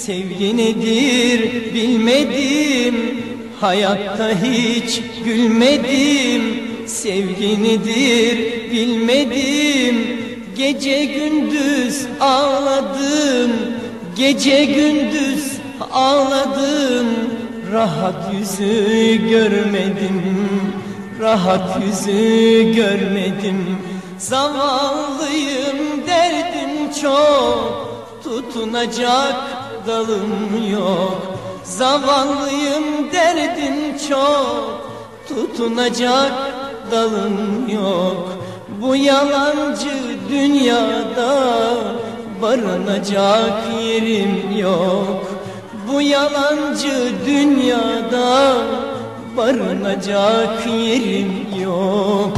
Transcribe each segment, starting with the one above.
Sevgi nedir bilmedim, hayatta hiç gülmedim. Sevgi nedir bilmedim, gece gündüz ağladım, gece gündüz ağladım. Rahat yüzü görmedim, rahat yüzü görmedim. Zavallıyım, derdim çok, tutunacak dalım yok. Zavallıyım, derdim çok, tutunacak dalım yok. Bu yalancı dünyada barınacak yerim yok. Bu yalancı dünyada barınacak yerim yok.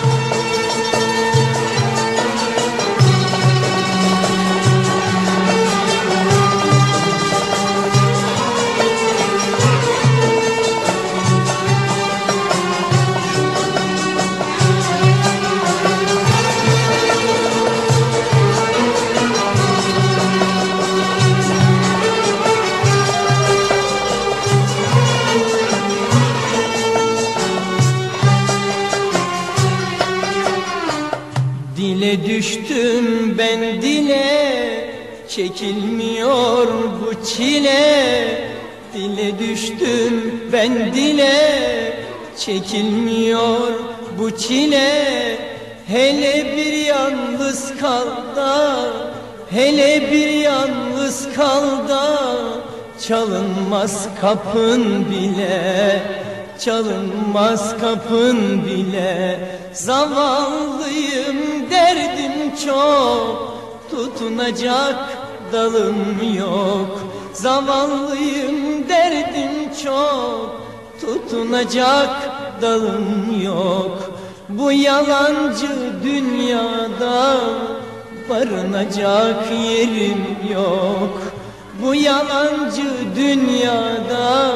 Dile düştüm ben dile, çekilmiyor bu çile. Dile düştüm ben dile, çekilmiyor bu çile. Hele bir yalnız kal da, hele bir yalnız kal da, çalınmaz kapın bile, çalınmaz kapın bile. Zavallıyım, derdim çok, tutunacak dalım yok. Zavallıyım, derdim çok, tutunacak dalım yok. Bu yalancı dünyada barınacak yerim yok. Bu yalancı dünyada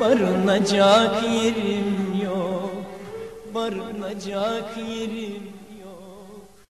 barınacak yerim yok. Barınacak yerim